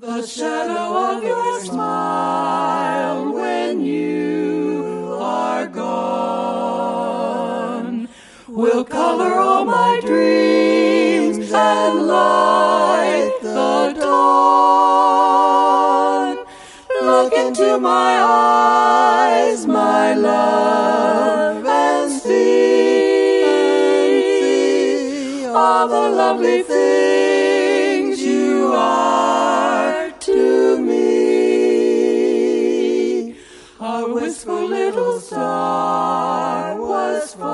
The shadow of your smile when you are gone will color all my dreams and light the dawn. Look into my eyes, my love, and see all the lovely things you are to me. A wistful little star was